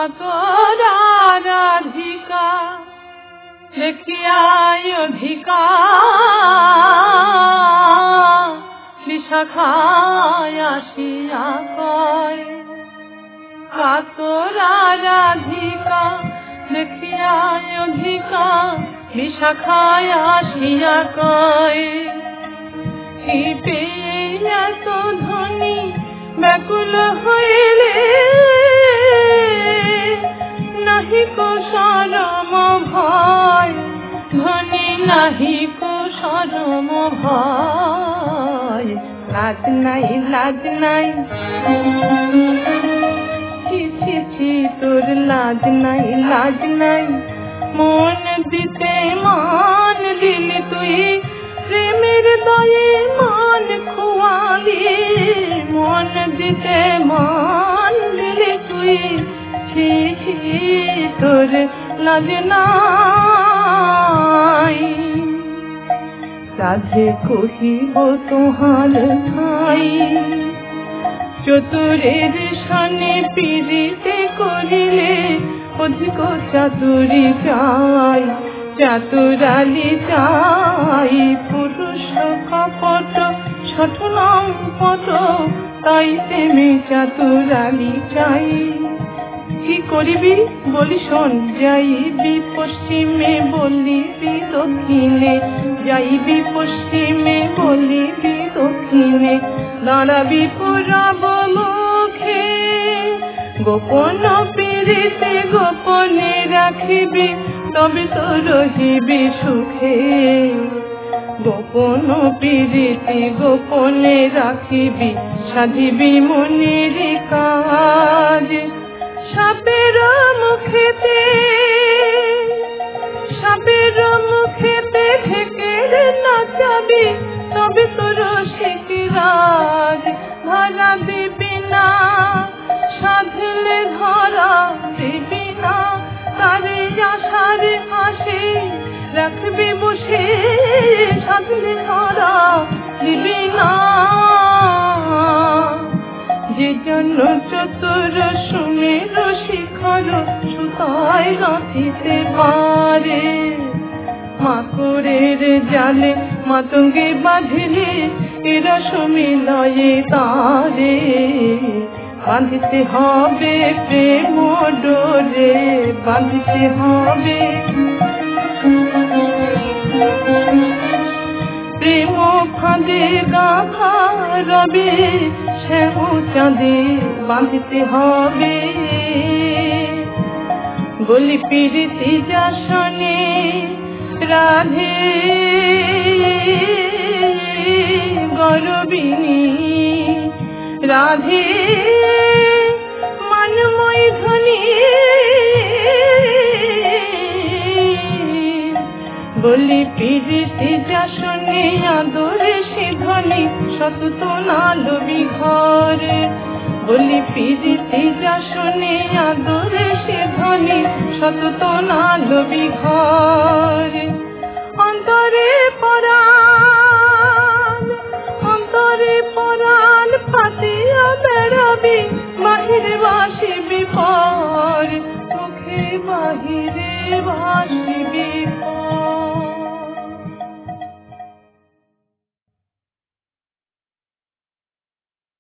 কাতরা রাধিকা দেখিয়াই অধিকা বিশাখায় আসিয়া কয় কাতরা রাধিকা দেখিয়াই অধিকা বিশাখায় আসিয়া কয় কি পেয়ে এত ধনী ব্যাকুল হইলে নাহি কো শরম ভয় ধনী নাহি কো শরম ভয় লাজ নাই লাজ নাই ছি ছি ছি তোর লাজ নাই লাজ নাই মন দিতে মান দিলি তুই প্রেমের দয়ে মান খুয়ালি মন দিতে মান দিলি তুই ছি ছি তোর লাজ নাই রাধে কহিব তোহার ঠাই চতুরের সনে পীড়িতে করিলে অধিক চাতুরি চাই চাতুরালি চাই পুরুষ কপট ছোট লম্পট তাই তেমনি চাতুরালি চাই কি করিবি বলি শোন যাইবি পশ্চিমে বলিবি দক্ষিণে যাইবি পশ্চিমে বলিবি দক্ষিণে দাঁড়াবি পূরব মুখে গোপন পীড়িতে গোপনে রাখিবি তবে তো রহিবি সুখে গোপন পীড়িতে গোপনে রাখিবি সাধিবি মনের কাজ সাপের মুখেতে ঢেকে নাচাবি তবে তোর শিকিরাজ ধরা দিবি না সাধলে ধরা দিবি না তারে আশারে আসে রাখবি বসে সাধলে ধরা দিবি না যে জন্য চতুর সুমের শিখর সুতায় গাঁথিতে পারে মাকড়ের জালে মাতঙ্গে বাঁধিলে এরা সুমিলয়ে তারে বাঁধিতে হবে প্রেম ডোরে বাঁধিতে হবে প্রেম ফাঁদে গাঁথা রবে শ্যাম চাঁদে বাঁধতে হবে বলি পীড়িতি যাসনে রাধে গরবিনী রাধে মনময় ধ্বনি বলি পীড়িতি যাসনে আদরে সে ধ্বনি সতত না লবি ঘরে বলি পীড়িতি যাসনে আদরে সে ধ্বনি সতত না লবি ঘরে অন্তরে পরাণ পাতিয়া বেড়াবি বাহিরে বাসিবি পর মুখে বাহিরে বাসিবি